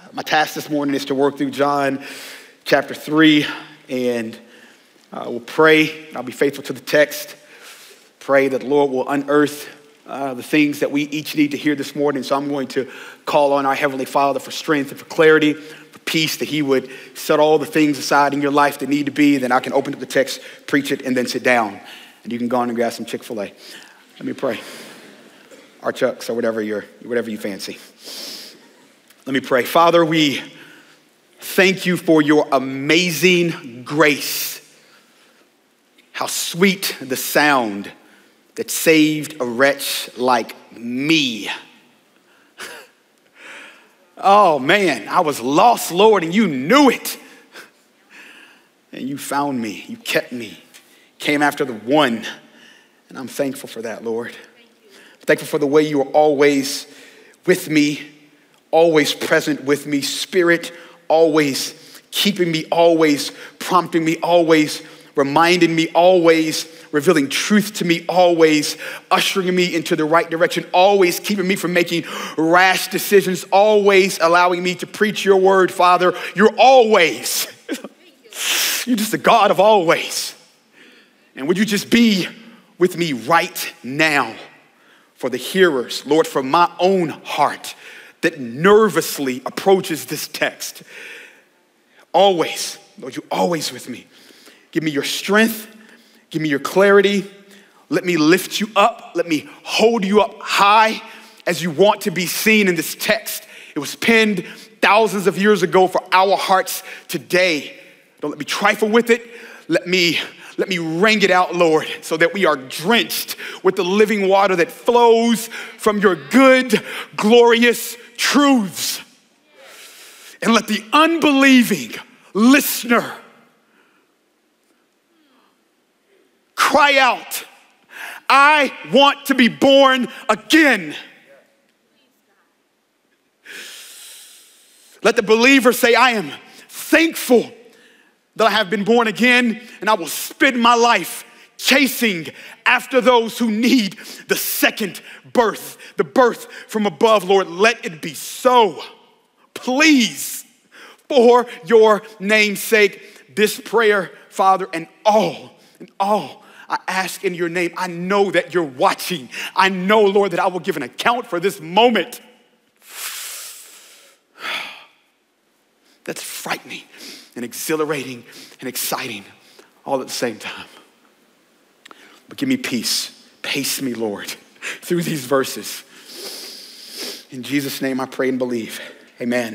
My task this morning is to work through John chapter 3, and we'll pray. I'll be faithful to the text. Pray that the Lord will unearth the things that we each need to hear this morning. So I'm going to call on our Heavenly Father for strength and for clarity, for peace, that He would set all the things aside in your life that need to be. Then I can open up the text, preach it, and then sit down. And you can go on and grab some Chick-fil-A. Let me pray. Or Chucks, or whatever you fancy. Let me pray. Father, we thank you for your amazing grace. How sweet the sound that saved a wretch like me. Oh man, I was lost, Lord, and you knew it. And you found me, you kept me, came after the one. And I'm thankful for that, Lord. I'm thankful for the way you are always with me, always present with me, Spirit, always keeping me, always prompting me, always reminding me, always revealing truth to me, always ushering me into the right direction, always keeping me from making rash decisions, always allowing me to preach your word, Father. You're always, you're just the God of always. And would you just be with me right now for the hearers, Lord, for my own heart that nervously approaches this text. Always, Lord, you're always with me. Give me your strength. Give me your clarity. Let me lift you up. Let me hold you up high as you want to be seen in this text. It was penned thousands of years ago for our hearts today. Don't let me trifle with it. Let me wring it out, Lord, so that we are drenched with the living water that flows from your good, glorious truths. And let the unbelieving listener cry out, I want to be born again. Let the believer say, I am thankful that I have been born again, and I will spend my life chasing after those who need the second birth, the birth from above, Lord. Let it be so. Please, for your name's sake, this prayer, Father, and all I ask in your name. I know that you're watching. I know, Lord, that I will give an account for this moment. That's frightening and exhilarating and exciting all at the same time. But give me peace. Pace me, Lord, through these verses. In Jesus' name I pray and believe. Amen.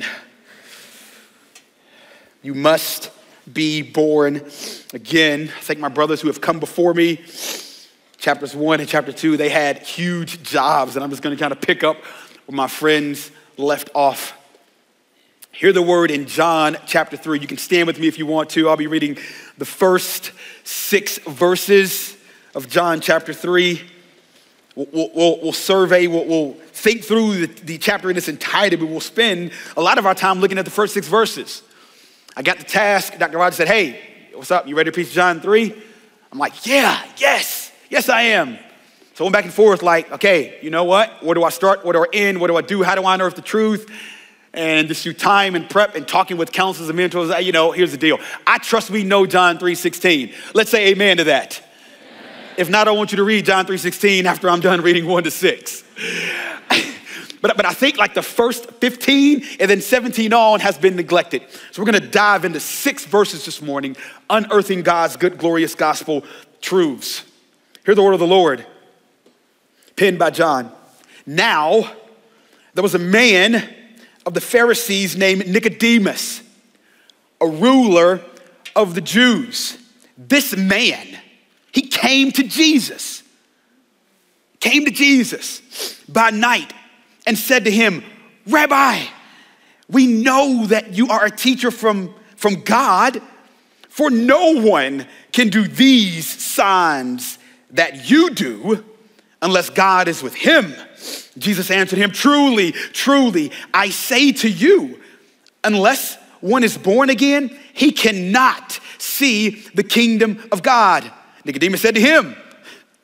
You must be born again. I thank my brothers who have come before me. Chapters 1 and chapter 2, they had huge jobs, and I'm just going to kind of pick up where my friends left off. Hear the word in John chapter 3. You can stand with me if you want to. I'll be reading the first 6 verses of John chapter 3. We'll survey, we'll think through the chapter in its entirety, but we'll spend a lot of our time looking at the first 6 verses. I got the task. Dr. Rogers said, hey, what's up? You ready to preach John 3? I'm like, yes, I am. So I went back and forth like, okay, you know what? Where do I start? Where do I end? What do I do? How do I unearth the truth? And just through time and prep and talking with counselors and mentors, here's the deal. I trust we know John 3:16. Let's say amen to that. Amen. If not, I want you to read John 3:16 after I'm done reading 1 to 6. But I think like the first 15 and then 17 on has been neglected. So we're gonna dive into 6 verses this morning, unearthing God's good, glorious gospel truths. Hear the word of the Lord, penned by John. Now, there was a man of the Pharisees named Nicodemus, a ruler of the Jews. This man, he came to Jesus by night and said to him, Rabbi, we know that you are a teacher from God, for no one can do these signs that you do unless God is with him. Jesus answered him, truly, I say to you, unless one is born again, he cannot see the kingdom of God. Nicodemus said to him,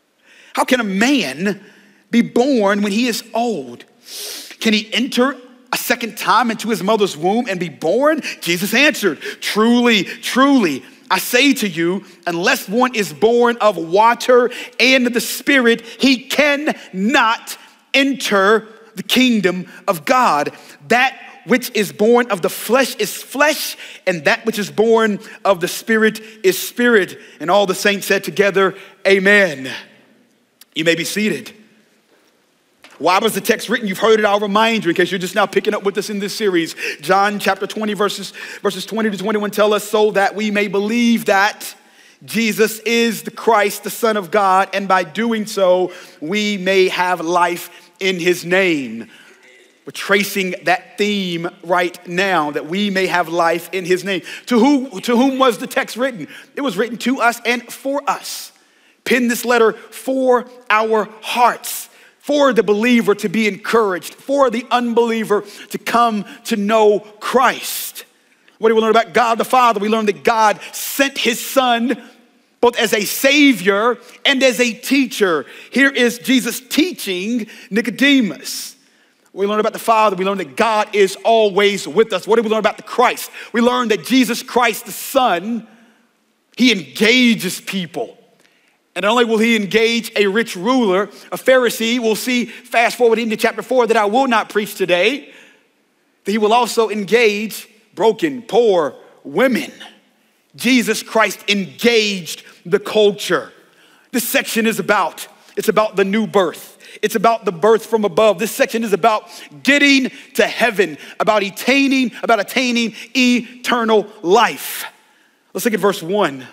how can a man be born when he is old? Can he enter a second time into his mother's womb and be born? Jesus answered, truly, truly, I say to you, unless one is born of water and the Spirit, he cannot enter the kingdom of God. That which is born of the flesh is flesh, and that which is born of the Spirit is spirit. And all the saints said together, amen. You may be seated. Why was the text written? You've heard it. I'll remind you in case you're just now picking up with us in this series. John chapter 20, verses 20 to 21 tell us, so that we may believe that Jesus is the Christ, the Son of God, and by doing so, we may have life in his name. We're tracing that theme right now, that we may have life in his name. To whom was the text written? It was written to us and for us. Pen this letter for our hearts, for the believer to be encouraged, for the unbeliever to come to know Christ. What do we learn about God the Father? We learn that God sent his Son both as a Savior and as a teacher. Here is Jesus teaching Nicodemus. We learn about the Father. We learn that God is always with us. What do we learn about the Christ? We learn that Jesus Christ, the Son, he engages people. And not only will he engage a rich ruler, a Pharisee, we'll see fast forward into chapter 4 that I will not preach today, that he will also engage broken, poor women. Jesus Christ engaged the culture. This section is about the new birth. It's about the birth from above. This section is about getting to heaven, about attaining eternal life. Let's look at verse 1.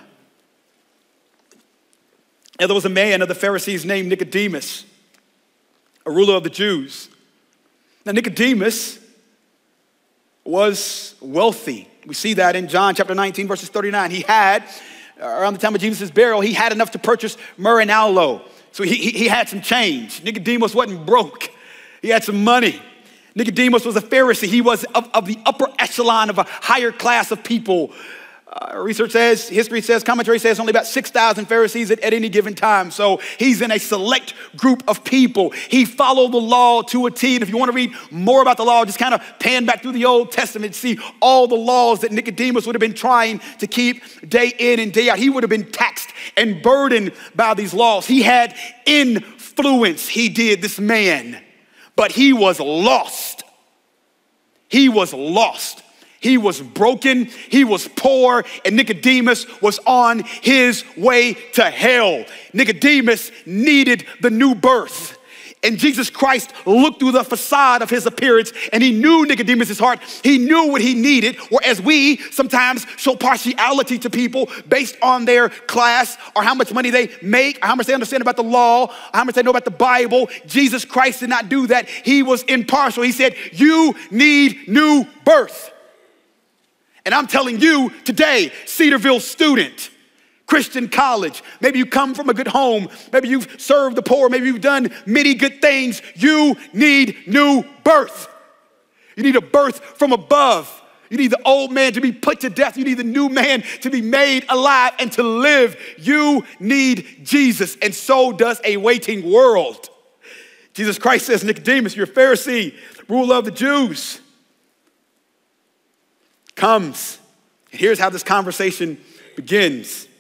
Now there was a man of the Pharisees named Nicodemus, a ruler of the Jews. Now Nicodemus was wealthy. We see that in John chapter 19, verses 39. He had, around the time of Jesus' burial, he had enough to purchase myrrh and aloe. So he had some change. Nicodemus wasn't broke. He had some money. Nicodemus was a Pharisee. He was of the upper echelon of a higher class of people. Research says, history says, commentary says only about 6,000 Pharisees at any given time. So he's in a select group of people. He followed the law to a T. And if you want to read more about the law, just kind of pan back through the Old Testament, see all the laws that Nicodemus would have been trying to keep day in and day out. He would have been taxed and burdened by these laws. He had influence, he did, this man, but he was lost. He was lost. He was broken, he was poor, and Nicodemus was on his way to hell. Nicodemus needed the new birth. And Jesus Christ looked through the facade of his appearance and he knew Nicodemus' heart. He knew what he needed, whereas we sometimes show partiality to people based on their class or how much money they make, or how much they understand about the law, or how much they know about the Bible. Jesus Christ did not do that. He was impartial. He said, you need new birth. And I'm telling you today, Cedarville student, Christian college, maybe you come from a good home, maybe you've served the poor, maybe you've done many good things, you need new birth. You need a birth from above. You need the old man to be put to death. You need the new man to be made alive and to live. You need Jesus, and so does a waiting world. Jesus Christ says, Nicodemus, you're a Pharisee, ruler of the Jews. Comes. And here's how this conversation begins.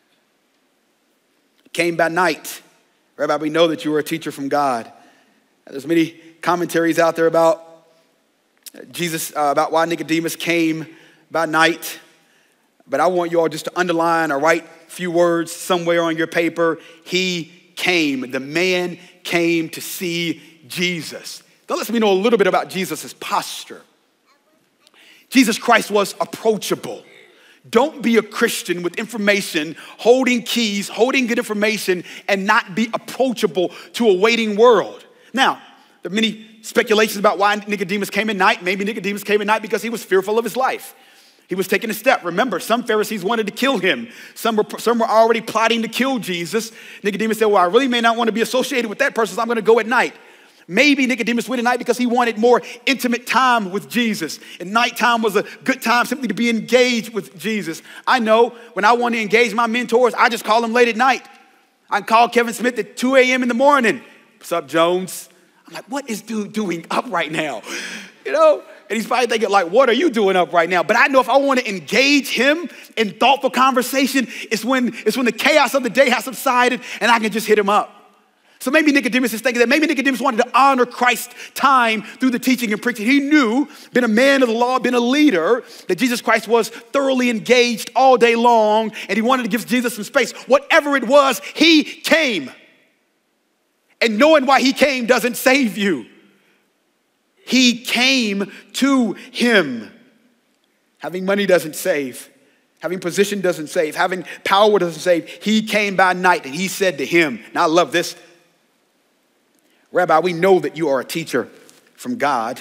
Came by night. Rabbi, we know that you were a teacher from God. There's many commentaries out there about Jesus, about why Nicodemus came by night. But I want you all just to underline or write a few words somewhere on your paper. He came. The man came to see Jesus. That lets me know a little bit about Jesus' posture. Jesus Christ was approachable. Don't be a Christian with information, holding keys, holding good information, and not be approachable to a waiting world. Now, there are many speculations about why Nicodemus came at night. Maybe Nicodemus came at night because he was fearful of his life. He was taking a step. Remember, some Pharisees wanted to kill him. Some were already plotting to kill Jesus. Nicodemus said, well, I really may not want to be associated with that person, so I'm going to go at night. Maybe Nicodemus went at night because he wanted more intimate time with Jesus. And nighttime was a good time simply to be engaged with Jesus. I know when I want to engage my mentors, I just call them late at night. I can call Kevin Smith at 2 a.m. in the morning. What's up, Jones? I'm like, what is dude doing up right now? And he's probably thinking like, what are you doing up right now? But I know if I want to engage him in thoughtful conversation, it's when the chaos of the day has subsided and I can just hit him up. So maybe Nicodemus is thinking that maybe Nicodemus wanted to honor Christ's time through the teaching and preaching. He knew, being a man of the law, being a leader, that Jesus Christ was thoroughly engaged all day long, and he wanted to give Jesus some space. Whatever it was, he came. And knowing why he came doesn't save you. He came to him. Having money doesn't save. Having position doesn't save. Having power doesn't save. He came by night and he said to him, now I love this, Rabbi, we know that you are a teacher from God.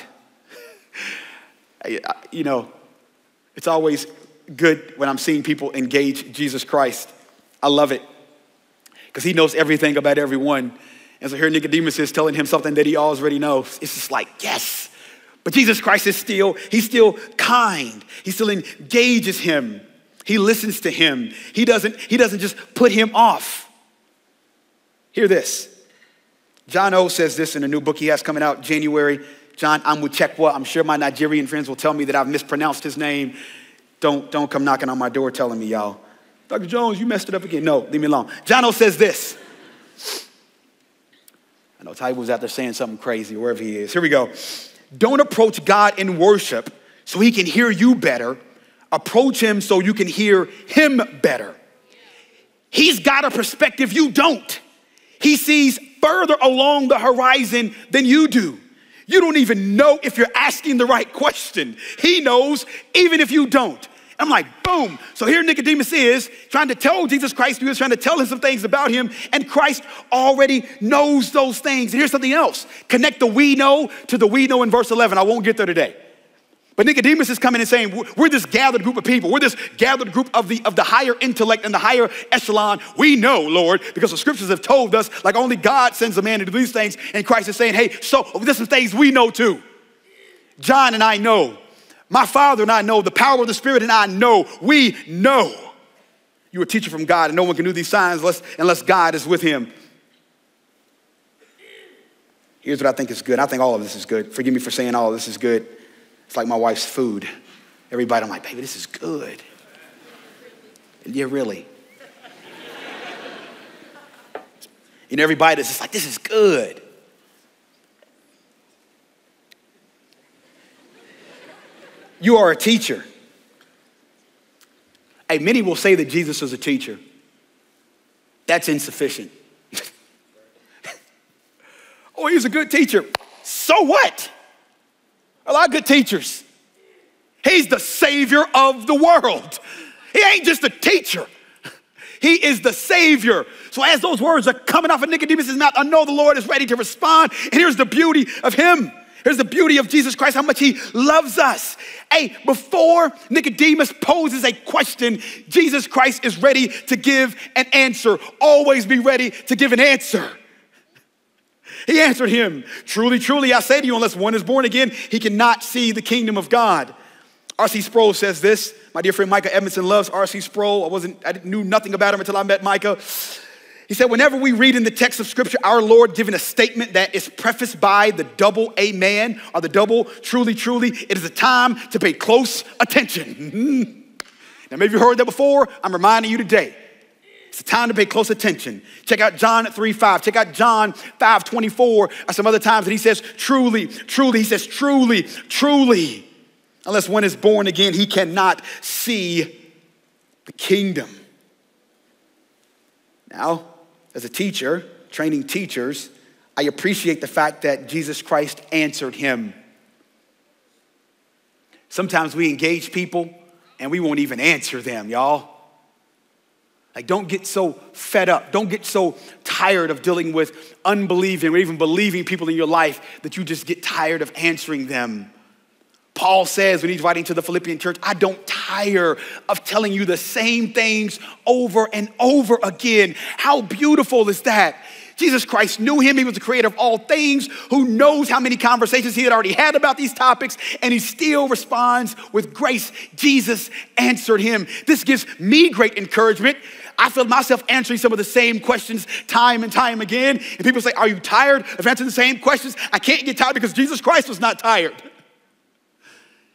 It's always good when I'm seeing people engage Jesus Christ. I love it because he knows everything about everyone. And so here Nicodemus is telling him something that he already knows. It's just like, yes. But Jesus Christ he's still kind. He still engages him. He listens to him. He doesn't just put him off. Hear this. John O says this in a new book he has coming out January. John Amuchekwa. I'm sure my Nigerian friends will tell me that I've mispronounced his name. Don't come knocking on my door telling me, y'all, Dr. Jones, you messed it up again. No, leave me alone. John O says this. I know Taiwo was out there saying something crazy, wherever he is. Here we go. Don't approach God in worship so he can hear you better. Approach him so you can hear him better. He's got a perspective you don't. He sees further along the horizon than you do. You don't even know if you're asking the right question. He knows even if you don't. I'm like, boom. So here Nicodemus is trying to tell Jesus Christ, he was trying to tell him some things about him, and Christ already knows those things. And here's something else. Connect the we know to the we know in verse 11. I won't get there today. But Nicodemus is coming and saying, we're this gathered group of people. We're this gathered group of the higher intellect and the higher echelon. We know, Lord, because the scriptures have told us, like only God sends a man to do these things. And Christ is saying, hey, so there's some things we know too. John and I know. My Father and I know. The power of the Spirit and I know. We know. You're a teacher from God, and no one can do these signs unless God is with him. Here's what I think is good. I think all of this is good. Forgive me for saying all of this is good. It's like my wife's food. Every bite, I'm like, baby, this is good. Yeah, really. Every bite is just like, this is good. You are a teacher. Hey, many will say that Jesus is a teacher. That's insufficient. Oh, he's a good teacher. So what? A lot of good teachers. He's the Savior of the world. He ain't just a teacher. He is the Savior. So as those words are coming off of Nicodemus' mouth, I know the Lord is ready to respond. And here's the beauty of him. Here's the beauty of Jesus Christ, how much he loves us. Hey, before Nicodemus poses a question, Jesus Christ is ready to give an answer. Always be ready to give an answer. He answered him, truly, truly, I say to you, unless one is born again, he cannot see the kingdom of God. R.C. Sproul says this. My dear friend Micah Edmondson loves R.C. Sproul. I knew nothing about him until I met Micah. He said, whenever we read in the text of scripture, our Lord giving a statement that is prefaced by the double amen or the double truly, truly, it is a time to pay close attention. Now, maybe you've heard that before. I'm reminding you today. It's a time to pay close attention. Check out John 3:5. Check out John 5:24. Some other times that he says, truly, truly. He says, truly, truly. Unless one is born again, he cannot see the kingdom. Now, as a teacher, training teachers, I appreciate the fact that Jesus Christ answered him. Sometimes we engage people and we won't even answer them, y'all. Like, don't get so fed up. Don't get so tired of dealing with unbelieving or even believing people in your life that you just get tired of answering them. Paul says when he's writing to the Philippian church, I don't tire of telling you the same things over and over again. How beautiful is that? Jesus Christ knew him. He was the creator of all things, who knows how many conversations he had already had about these topics, and he still responds with grace. Jesus answered him. This gives me great encouragement. I feel myself answering some of the same questions time and time again. And people say, are you tired of answering the same questions? I can't get tired because Jesus Christ was not tired.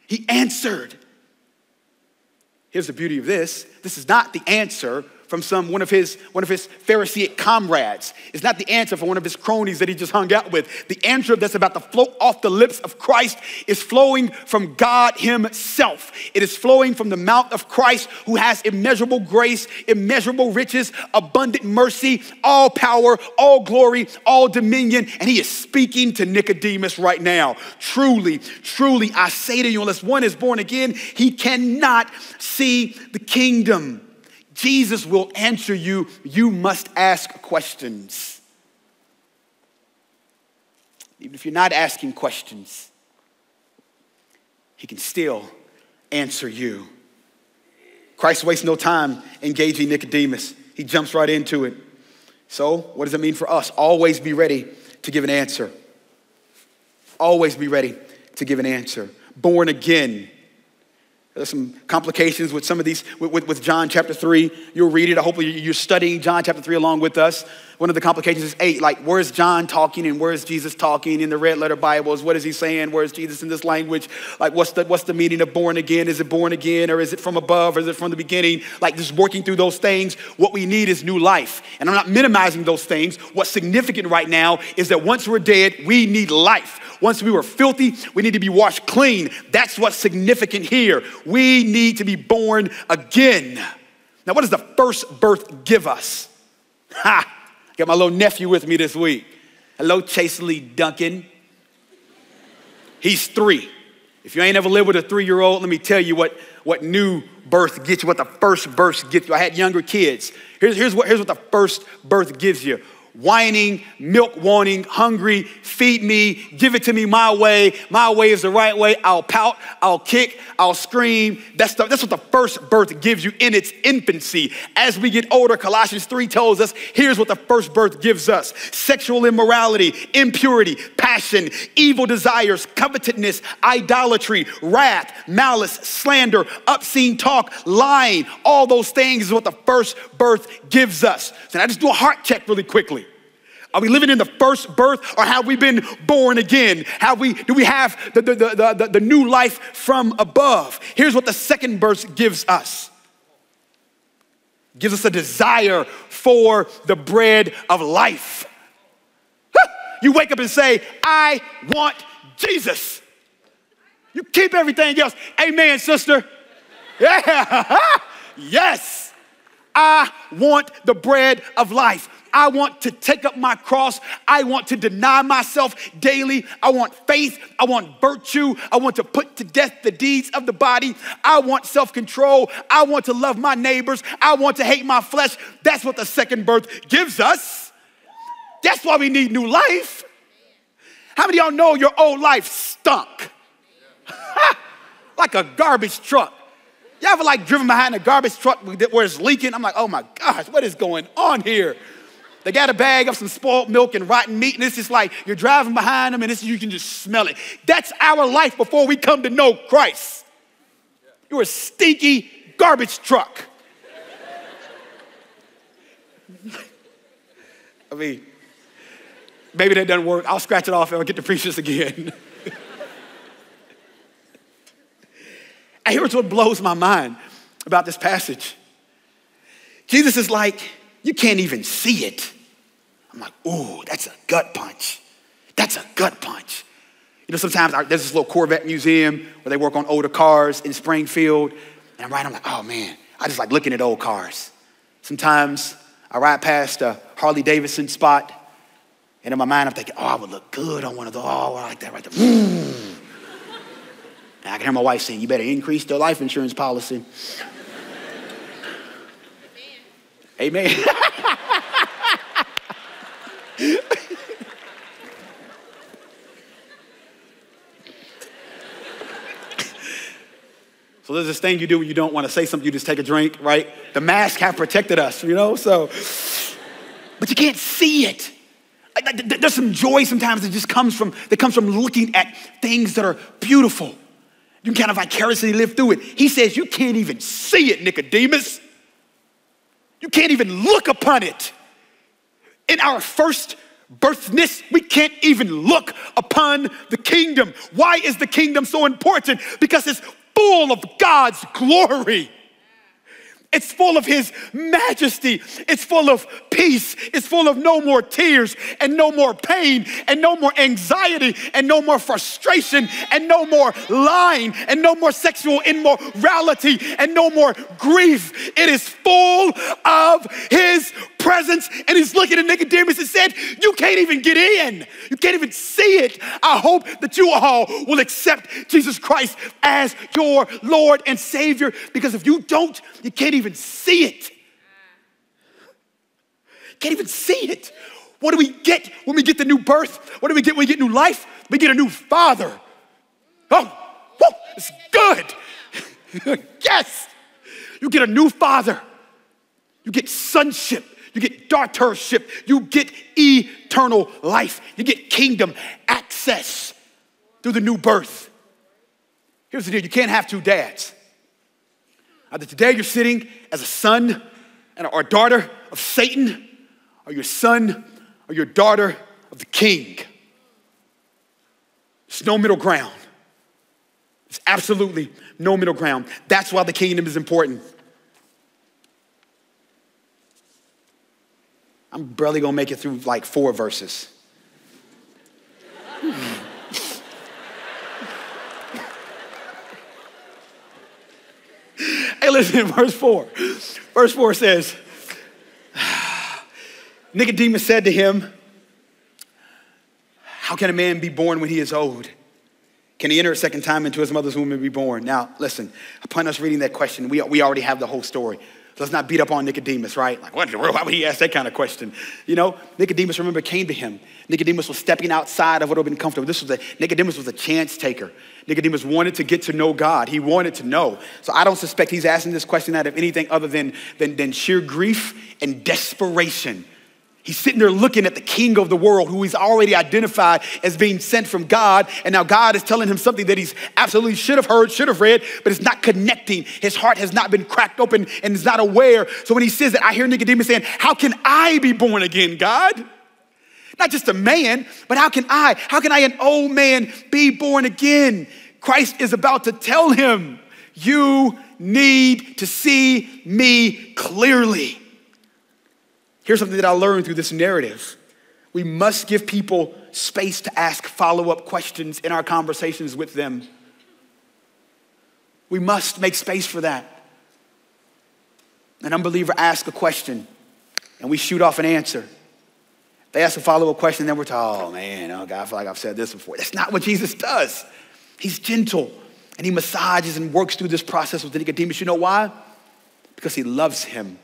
He answered. Here's the beauty of this. This is not the answer from one of his Pharisaic comrades. It's not the answer from one of his cronies that he just hung out with. The answer that's about to flow off the lips of Christ is flowing from God himself. It is flowing from the mouth of Christ, who has immeasurable grace, immeasurable riches, abundant mercy, all power, all glory, all dominion. And he is speaking to Nicodemus right now. Truly, truly, I say to you, unless one is born again, he cannot see the kingdom. Jesus will answer you. You must ask questions. Even if you're not asking questions, he can still answer you. Christ wastes no time engaging Nicodemus. He jumps right into it. So what does it mean for us? Always be ready to give an answer. Always be ready to give an answer. Born again. There's some complications with some of these, with John chapter 3. You'll read it. Hopefully you're studying John chapter 3 along with us. One of the complications is 8, like where's John talking and where's Jesus talking in the red letter Bibles? What is he saying? Where's Jesus in this language? Like what's the meaning of born again? Is it born again, or is it from above, or is it from the beginning? Like just working through those things. What we need is new life. And I'm not minimizing those things. What's significant right now is that once we're dead, we need life. Once we were filthy, we need to be washed clean. That's what's significant here. We need to be born again. Now, what does the first birth give us? Ha! Got my little nephew with me this week. Hello, Chase Lee Duncan. He's 3. If you ain't ever lived with a 3-year-old, let me tell you what new birth gets you, what the first birth gets you. I had younger kids. Here's what the first birth gives you. Whining, milk wanting, hungry, feed me, give it to me my way. My way is the right way. I'll pout, I'll kick, I'll scream. That's what the first birth gives you in its infancy. As we get older, Colossians 3 tells us, here's what the first birth gives us. Sexual immorality, impurity, passion, evil desires, covetousness, idolatry, wrath, malice, slander, obscene talk, lying. All those things is what the first birth gives us. So now just do a heart check really quickly. Are we living in the first birth, or have we been born again? Do we have the new life from above? Here's what the second birth gives us. Gives us a desire for the bread of life. You wake up and say, I want Jesus. You keep everything else. Amen, sister. Yeah. Yes. I want the bread of life. I want to take up my cross. I want to deny myself daily. I want faith. I want virtue. I want to put to death the deeds of the body. I want self-control. I want to love my neighbors. I want to hate my flesh. That's what the second birth gives us. That's why we need new life. How many of y'all know your old life stunk? Like a garbage truck. Y'all ever like driven behind a garbage truck where it's leaking? I'm like, oh my gosh, what is going on here? They got a bag of some spoiled milk and rotten meat, and it's just like you're driving behind them, and you can just smell it. That's our life before we come to know Christ. You're a stinky garbage truck. I mean, maybe that doesn't work. I'll scratch it off and I'll get to preach this again. And here's what blows my mind about this passage. Jesus is like, you can't even see it. I'm like, ooh, that's a gut punch. That's a gut punch. You know, sometimes there's this little Corvette museum where they work on older cars in Springfield. And I'm like, oh man, I just like looking at old cars. Sometimes I ride past a Harley Davidson spot, and in my mind I'm thinking, oh, I would look good on one of those. Oh, I like that right there. And I can hear my wife saying, you better increase the life insurance policy. Amen. So there's this thing you do when you don't want to say something, you just take a drink, right? The mask have protected us, you know, so. But you can't see it. There's some joy sometimes that comes from looking at things that are beautiful. You can kind of vicariously live through it. He says, you can't even see it, Nicodemus. You can't even look upon it. In our first birthness, we can't even look upon the kingdom. Why is the kingdom so important? Because it's full of God's glory. It's full of his majesty. It's full of peace. It's full of no more tears and no more pain and no more anxiety and no more frustration and no more lying and no more sexual immorality and no more grief. It is full of his presence. And he's looking at Nicodemus and said, you can't even get in. You can't even see it. I hope that you all will accept Jesus Christ as your Lord and Savior, because if you don't, you can't even see it. Can't even see it. What do we get when we get the new birth? What do we get when we get new life? We get a new father. Oh, woo, it's good. Yes. You get a new father. You get sonship. You get daughtership. You get eternal life. You get kingdom access through the new birth. Here's the deal. You can't have two dads. Either today you're sitting as a son or daughter of Satan, or your son or your daughter of the King. There's no middle ground. There's absolutely no middle ground. That's why the kingdom is important. I'm barely gonna make it through like 4 verses. Hey, listen, verse 4. Verse 4 says, Nicodemus said to him, how can a man be born when he is old? Can he enter a second time into his mother's womb and be born? Now, listen, upon us reading that question, we already have the whole story. Let's not beat up on Nicodemus, right? Like, what in the world? Why would he ask that kind of question? You know, Nicodemus, remember, came to him. Nicodemus was stepping outside of what would have been comfortable. Nicodemus was a chance taker. Nicodemus wanted to get to know God. He wanted to know. So I don't suspect he's asking this question out of anything other than sheer grief and desperation. He's sitting there looking at the king of the world who he's already identified as being sent from God. And now God is telling him something that he's absolutely should have heard, should have read, but it's not connecting. His heart has not been cracked open and is not aware. So when he says that, I hear Nicodemus saying, how can I be born again, God? Not just a man, but how can I, an old man, be born again? Christ is about to tell him, you need to see me clearly. Here's something that I learned through this narrative. We must give people space to ask follow-up questions in our conversations with them. We must make space for that. An unbeliever asks a question and we shoot off an answer. They ask a follow-up question, then we're told, oh man, oh God, I feel like I've said this before. That's not what Jesus does. He's gentle and he massages and works through this process with Nicodemus. You know why? Because he loves him.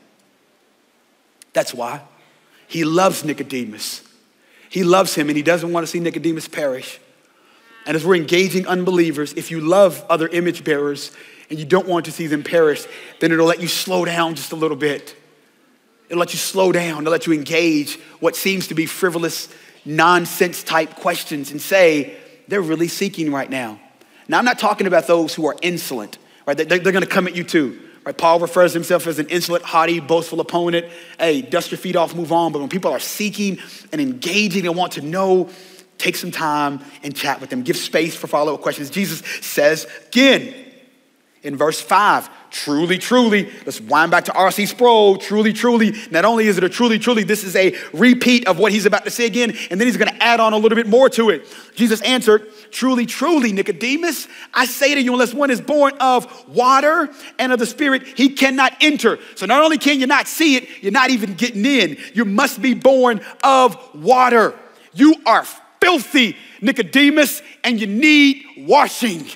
That's why. He loves Nicodemus. He loves him and he doesn't want to see Nicodemus perish. And as we're engaging unbelievers, if you love other image bearers and you don't want to see them perish, then it'll let you slow down just a little bit. It'll let you slow down. It'll let you engage what seems to be frivolous, nonsense type questions and say, they're really seeking right now. Now, I'm not talking about those who are insolent, right? They're going to come at you too. Right, Paul refers to himself as an insolent, haughty, boastful opponent. Hey, dust your feet off, move on. But when people are seeking and engaging and want to know, take some time and chat with them. Give space for follow-up questions. Jesus says again in verse 5, truly, truly, let's wind back to R.C. Sproul, truly, truly. Not only is it a truly, truly, this is a repeat of what he's about to say again, and then he's going to add on a little bit more to it. Jesus answered, truly, truly, Nicodemus, I say to you, unless one is born of water and of the Spirit, he cannot enter. So not only can you not see it, you're not even getting in. You must be born of water. You are filthy, Nicodemus, and you need washing.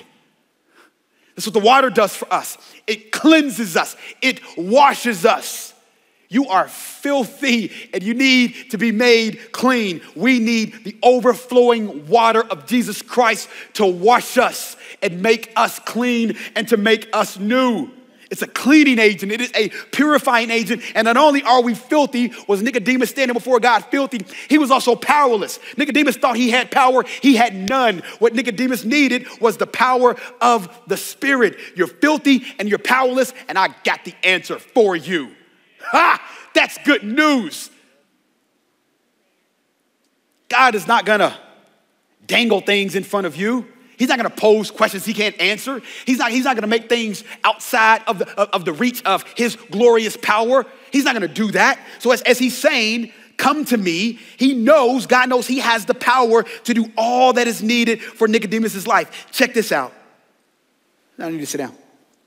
That's what the water does for us. It cleanses us. It washes us. You are filthy and you need to be made clean. We need the overflowing water of Jesus Christ to wash us and make us clean and to make us new. It's a cleaning agent. It is a purifying agent. And not only are we filthy, was Nicodemus standing before God filthy, he was also powerless. Nicodemus thought he had power. He had none. What Nicodemus needed was the power of the Spirit. You're filthy and you're powerless, and I got the answer for you. Ha! That's good news. God is not gonna dangle things in front of you. He's not gonna pose questions he can't answer. He's not gonna make things outside of the reach of his glorious power. He's not gonna do that. So as he's saying, come to me, God knows he has the power to do all that is needed for Nicodemus' life. Check this out. Now I need to sit down.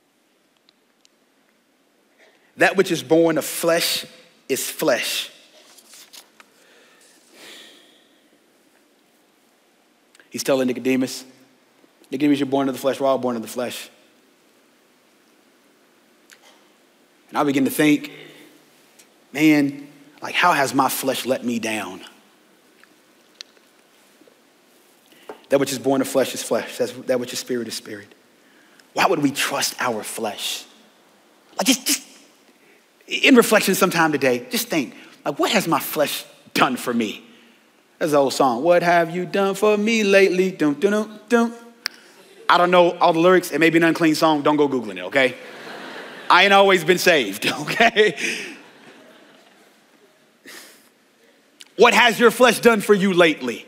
That which is born of flesh is flesh. He's telling Nicodemus, you're born of the flesh. We're all born of the flesh. And I begin to think, man, like, how has my flesh let me down? That which is born of flesh is flesh. That which is spirit is spirit. Why would we trust our flesh? Like, just in reflection sometime today, just think, like, what has my flesh done for me? That's the old song. What have you done for me lately? Dum, dum, dum, dum. I don't know all the lyrics. It may be an unclean song. Don't go Googling it, okay? I ain't always been saved, okay? What has your flesh done for you lately?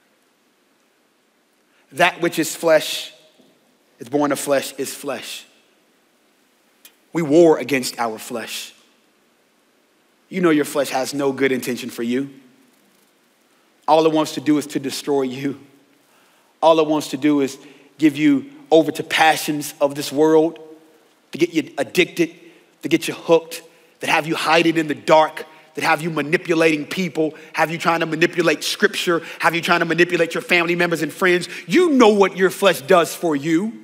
That which is flesh, is born of flesh, is flesh. We war against our flesh. You know your flesh has no good intention for you. All it wants to do is to destroy you. All it wants to do is give you over to passions of this world, to get you addicted, to get you hooked, that have you hiding in the dark, that have you manipulating people, have you trying to manipulate scripture, have you trying to manipulate your family members and friends. You know what your flesh does for you.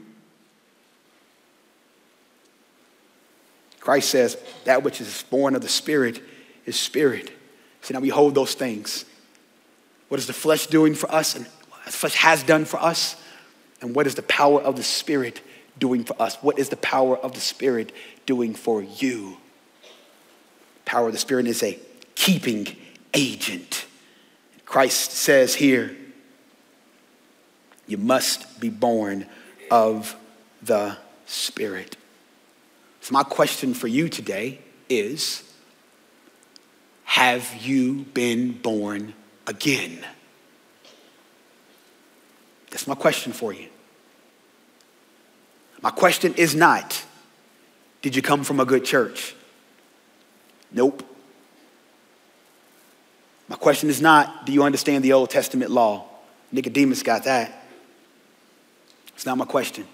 Christ says that which is born of the Spirit is spirit. So now we hold those things. What is the flesh doing for us and what the flesh has done for us? And what is the power of the Spirit doing for us? What is the power of the Spirit doing for you? Power of the Spirit is a keeping agent. Christ says here, you must be born of the Spirit. So my question for you today is, have you been born again? That's my question for you. My question is not, did you come from a good church? Nope. My question is not, do you understand the Old Testament law? Nicodemus got that. It's not my question.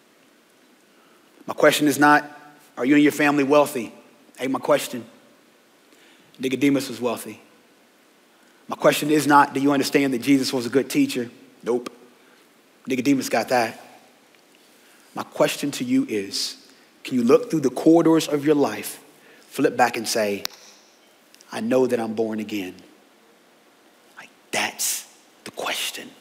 My question is not, are you and your family wealthy? Ain't my question. Nicodemus was wealthy. My question is not, do you understand that Jesus was a good teacher? Nope. Nicodemus got that. My question to you is, can you look through the corridors of your life, flip back and say, I know that I'm born again? Like, that's the question.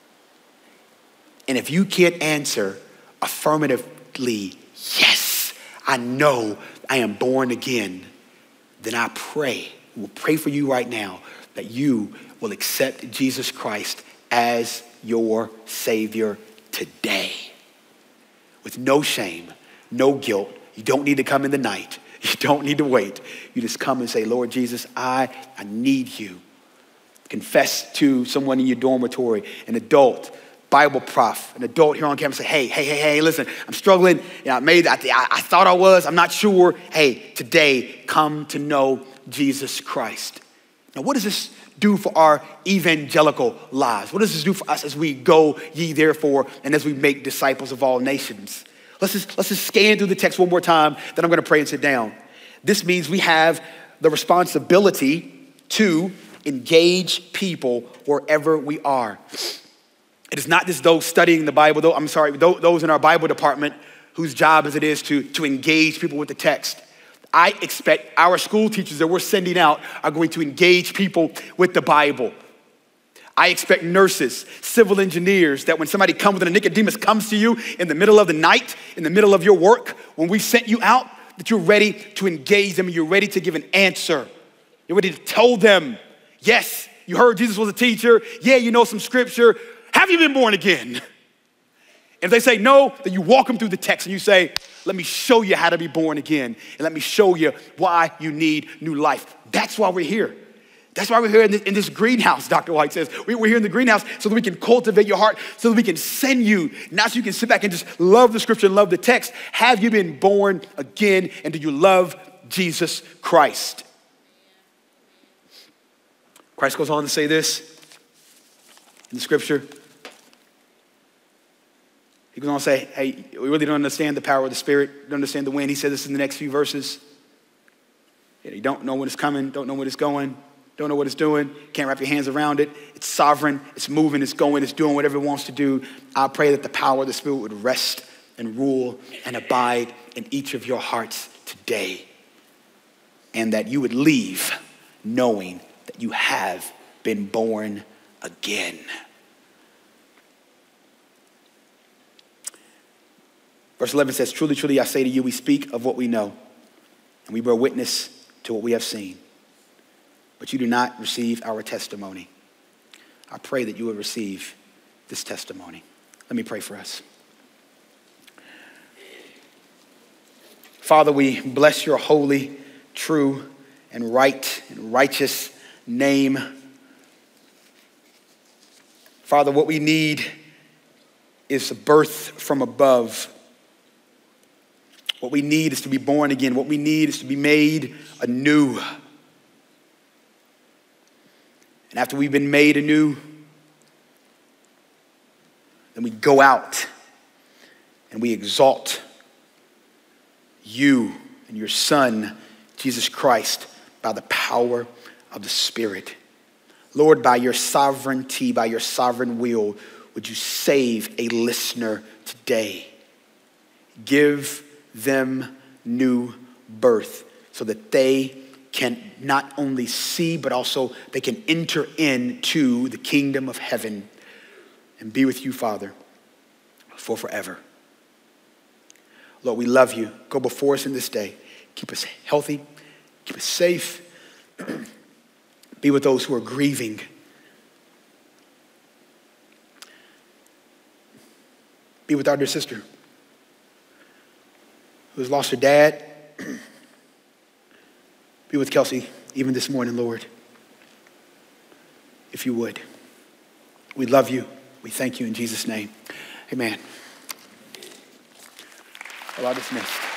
And if you can't answer affirmatively, yes, I know I am born again, then I will pray for you right now that you will accept Jesus Christ as your Savior today. With no shame, no guilt. You don't need to come in the night. You don't need to wait. You just come and say, Lord Jesus, I need you. Confess to someone in your dormitory, an adult, Bible prof, an adult here on campus, say, hey, listen, I'm struggling. You know, I thought I was, I'm not sure. Hey, today, come to know Jesus Christ. Now, what does this do for our evangelical lives? What does this do for us as we go ye therefore and as we make disciples of all nations? Let's just scan through the text one more time, then I'm gonna pray and sit down. This means we have the responsibility to engage people wherever we are. It is not just those studying the Bible, those in our Bible department whose job as it is to engage people with the text. I expect our school teachers that we're sending out are going to engage people with the Bible. I expect nurses, civil engineers, that when somebody comes, when a Nicodemus comes to you in the middle of the night, in the middle of your work, when we sent you out, that you're ready to engage them and you're ready to give an answer. You're ready to tell them, yes, you heard Jesus was a teacher. Yeah, you know some scripture. Have you been born again? If they say no, then you walk them through the text and you say, let me show you how to be born again. And let me show you why you need new life. That's why we're here. That's why we're here in this greenhouse, Dr. White says. We're here in the greenhouse so that we can cultivate your heart, so that we can send you, not so you can sit back and just love the scripture and love the text. Have you been born again, and do you love Jesus Christ? Christ goes on to say this in the scripture. He goes on to say, hey, we really don't understand the power of the Spirit, don't understand the wind. He said this in the next few verses. You don't know when it's coming, don't know when it's going. Don't know what it's doing, can't wrap your hands around it. It's sovereign, it's moving, it's going, it's doing whatever it wants to do. I pray that the power of the Spirit would rest and rule and abide in each of your hearts today. And that you would leave knowing that you have been born again. Verse 11 says, truly, truly, I say to you, we speak of what we know, and we bear witness to what we have seen. But you do not receive our testimony. I pray that you will receive this testimony. Let me pray for us. Father, we bless your holy, true, and right and righteous name. Father, what we need is a birth from above. What we need is to be born again. What we need is to be made anew. And after we've been made anew, then we go out and we exalt you and your Son, Jesus Christ, by the power of the Spirit. Lord, by your sovereignty, by your sovereign will, would you save a listener today? Give them new birth so that they can not only see, but also they can enter into the kingdom of heaven and be with you, Father, for forever. Lord, we love you. Go before us in this day. Keep us healthy. Keep us safe. Be with those who are grieving. Be with our dear sister who has lost her dad. Be with Kelsey even this morning, Lord, if you would. We love you. We thank you in Jesus' name. Amen. Well, I dismissed.